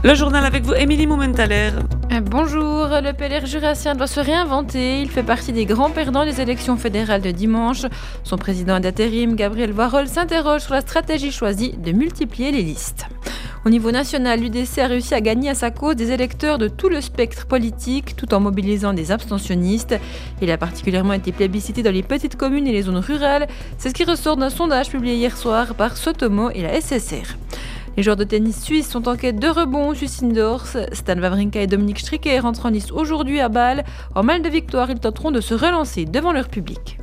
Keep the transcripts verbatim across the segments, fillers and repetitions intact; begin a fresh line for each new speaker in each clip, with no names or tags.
Le journal avec vous, Émilie Moumentaler.
Bonjour, le P L R jurassien doit se réinventer. Il fait partie des grands perdants des élections fédérales de dimanche. Son président d'intérim, Gabriel Warhol, s'interroge sur la stratégie choisie de multiplier les listes. Au niveau national, l'U D C a réussi à gagner à sa cause des électeurs de tout le spectre politique, tout en mobilisant des abstentionnistes. Il a particulièrement été plébiscité dans les petites communes et les zones rurales. C'est ce qui ressort d'un sondage publié hier soir par Sotomo et la S S R. Les joueurs de tennis suisses sont en quête de rebond au Sussindors. Stan Wawrinka et Dominique Stricker rentrent en lice aujourd'hui à Bâle. En mal de victoire, ils tenteront de se relancer devant leur public.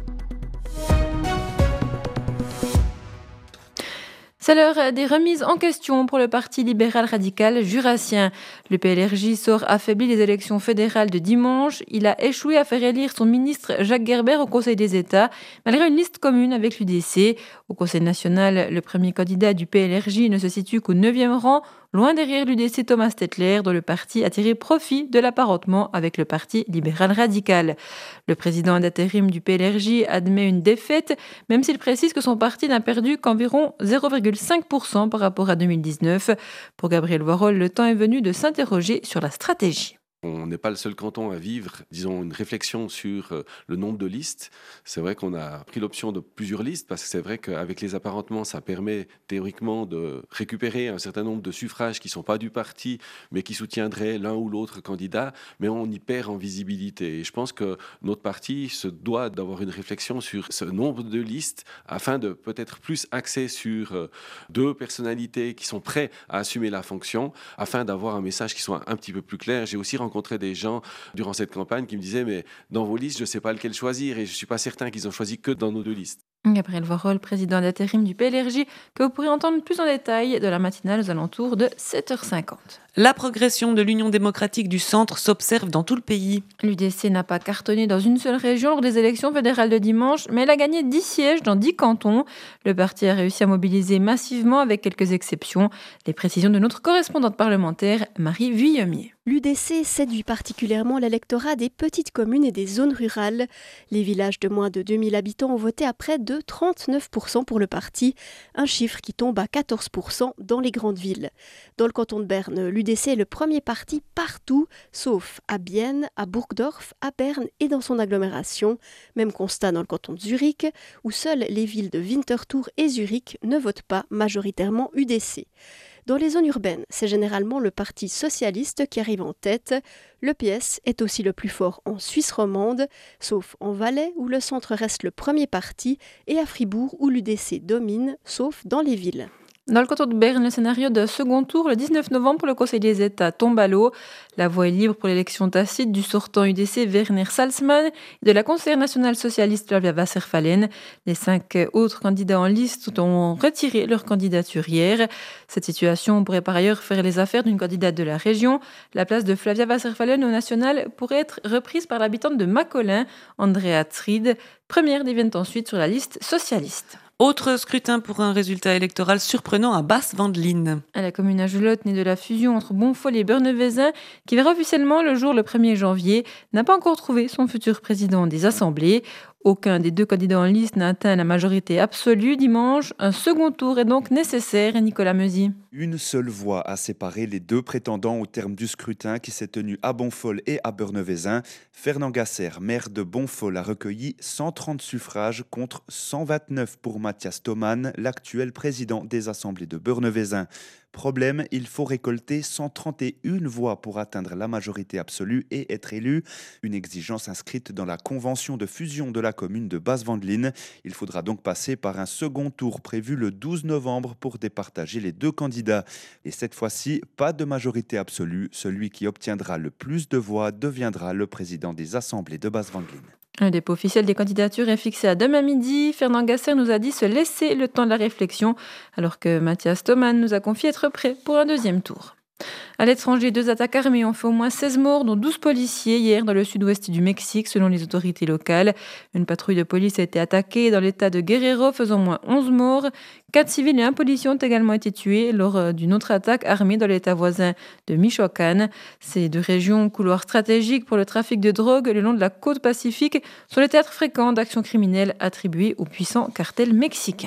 C'est l'heure des remises en question pour le Parti libéral radical jurassien. Le P L R J sort affaibli des élections fédérales de dimanche. Il a échoué à faire élire son ministre Jacques Gerber au Conseil des États, malgré une liste commune avec l'U D C. Au Conseil national, le premier candidat du P L R J ne se situe qu'au neuvième rang, loin derrière l'U D C Thomas Stettler, dont le parti a tiré profit de l'apparentement avec le Parti libéral radical. Le président d'intérim du P L R J admet une défaite, même s'il précise que son parti n'a perdu qu'environ zéro virgule cinq pour cent par rapport à deux mille dix-neuf. Pour Gabriel Warhol, le temps est venu de s'interroger sur la stratégie.
On n'est pas le seul canton à vivre, disons, une réflexion sur euh, le nombre de listes. C'est vrai qu'on a pris l'option de plusieurs listes parce que c'est vrai qu'avec les apparentements, ça permet théoriquement de récupérer un certain nombre de suffrages qui ne sont pas du parti, mais qui soutiendraient l'un ou l'autre candidat, mais on y perd en visibilité. Et je pense que notre parti se doit d'avoir une réflexion sur ce nombre de listes afin de peut-être plus axer sur euh, deux personnalités qui sont prêts à assumer la fonction, afin d'avoir un message qui soit un petit peu plus clair. J'ai aussi rencontré rencontré des gens durant cette campagne qui me disaient mais dans vos listes je ne sais pas lequel choisir et je ne suis pas certain qu'ils ont choisi que dans nos deux listes.
Gabriel Warhol, président d'intérim du P L R J, que vous pourrez entendre plus en détail de la matinale aux alentours de sept heures cinquante.
La progression de l'Union démocratique du centre s'observe dans tout le pays.
L'U D C n'a pas cartonné dans une seule région lors des élections fédérales de dimanche, mais elle a gagné dix sièges dans dix cantons. Le parti a réussi à mobiliser massivement avec quelques exceptions. Les précisions de notre correspondante parlementaire, Marie Vuillemier.
L'U D C séduit particulièrement l'électorat des petites communes et des zones rurales. Les villages de moins de deux mille habitants ont voté à près de trente-neuf pour cent pour le parti, un chiffre qui tombe à quatorze pour cent dans les grandes villes. Dans le canton de Berne, l'U D C est le premier parti partout, sauf à Bienne, à Burgdorf, à Berne et dans son agglomération. Même constat dans le canton de Zurich, où seules les villes de Winterthur et Zurich ne votent pas majoritairement U D C. Dans les zones urbaines, c'est généralement le Parti socialiste qui arrive en tête. Le P S est aussi le plus fort en Suisse romande, sauf en Valais où le centre reste le premier parti et à Fribourg où l'U D C domine, sauf dans les villes.
Dans le canton de Berne, le scénario de second tour le dix-neuf novembre pour le Conseil des États tombe à l'eau. La voie est libre pour l'élection tacite du sortant U D C Werner Salzmann et de la conseillère nationale socialiste Flavia Wasserfallen. Les cinq autres candidats en liste ont retiré leur candidature hier. Cette situation pourrait par ailleurs faire les affaires d'une candidate de la région. La place de Flavia Wasserfallen au national pourrait être reprise par l'habitante de Macolin, Andrea Tried, première dévienne ensuite sur la liste socialiste.
Autre scrutin pour un résultat électoral surprenant à Basse-Vendeline.
À la commune à Gelotte, née de la fusion entre Bonfol et Bernevezin, qui verra officiellement le jour le premier janvier, n'a pas encore trouvé son futur président des assemblées. Aucun des deux candidats en liste n'a atteint la majorité absolue dimanche. Un second tour est donc nécessaire, Nicolas Meusy.
Une seule voix a séparé les deux prétendants au terme du scrutin qui s'est tenu à Bonfol et à Bernevezin. Fernand Gasser, maire de Bonfol, a recueilli cent trente suffrages contre cent vingt-neuf pour Mathias Thoman, l'actuel président des assemblées de Bernevezin. Problème, il faut récolter cent trente et une voix pour atteindre la majorité absolue et être élu. Une exigence inscrite dans la convention de fusion de la commune de Basse-Vendeline. Il faudra donc passer par un second tour prévu le douze novembre pour départager les deux candidats. Et cette fois-ci, pas de majorité absolue. Celui qui obtiendra le plus de voix deviendra le président des assemblées de Basse-Vendeline.
Le dépôt officiel des candidatures est fixé à demain midi. Fernand Gasser nous a dit se laisser le temps de la réflexion, alors que Mathias Thoman nous a confié être prêt pour un deuxième tour. À l'étranger, deux attaques armées ont fait au moins seize morts, dont douze policiers, hier dans le sud-ouest du Mexique, selon les autorités locales. Une patrouille de police a été attaquée dans l'état de Guerrero, faisant au moins onze morts. Quatre civils et un policier ont également été tués lors d'une autre attaque armée dans l'état voisin de Michoacán. Ces deux régions, couloirs stratégiques pour le trafic de drogue le long de la côte pacifique, sont les théâtres fréquents d'actions criminelles attribuées au puissant cartel mexicain.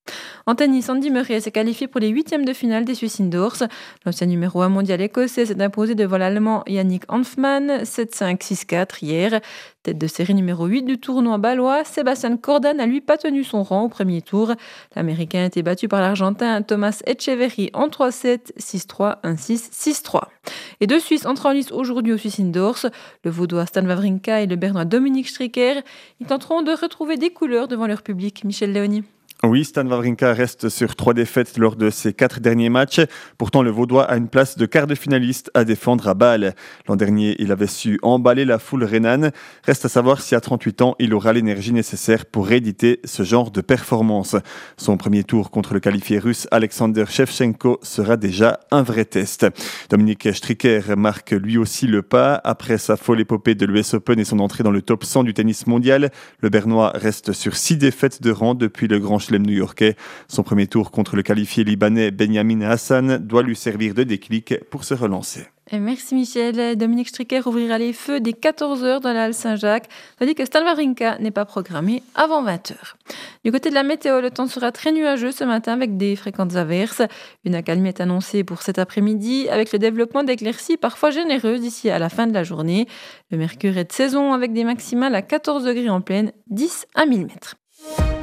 En tennis, Andy Murray s'est qualifié pour les huitièmes de finale des Swiss Indoors. L'ancien numéro un mondial écossais s'est imposé devant l'Allemand Yannick Hanfmann sept cinq six quatre hier. Tête de série numéro huit du tournoi bâlois, Sébastien Corda n'a lui pas tenu son rang au premier tour. L'Américain a été battu par l'Argentin Thomas Etcheverry en trois sept, six trois, un six, six trois. Et deux Suisses entrent en lice aujourd'hui aux Swiss Indoors. Le Vaudois Stan Wawrinka et le Bernois Dominique Stricker. Ils tenteront de retrouver des couleurs devant leur public. Michel Léonie.
Oui, Stan Wawrinka reste sur trois défaites lors de ses quatre derniers matchs. Pourtant, le Vaudois a une place de quart de finaliste à défendre à Bâle. L'an dernier, il avait su emballer la foule rhénane. Reste à savoir si à trente-huit ans, il aura l'énergie nécessaire pour rééditer ce genre de performance. Son premier tour contre le qualifié russe Alexander Shevchenko sera déjà un vrai test. Dominique Stricker marque lui aussi le pas. Après sa folle épopée de l'U S Open et son entrée dans le top cent du tennis mondial, le Bernois reste sur six défaites de rang depuis le Grand Chelem new-yorkais. Son premier tour contre le qualifié libanais Benjamin Hassan doit lui servir de déclic pour se relancer.
Et merci Michel. Dominique Stricker ouvrira les feux dès quatorze heures dans la halle Saint-Jacques, tandis que Stan Wawrinka n'est pas programmé avant vingt heures. Du côté de la météo, le temps sera très nuageux ce matin avec des fréquentes averses. Une accalmie est annoncée pour cet après-midi avec le développement d'éclaircies parfois généreuses d'ici à la fin de la journée. Le mercure est de saison avec des maximales à quatorze degrés en pleine, dix à mille mètres.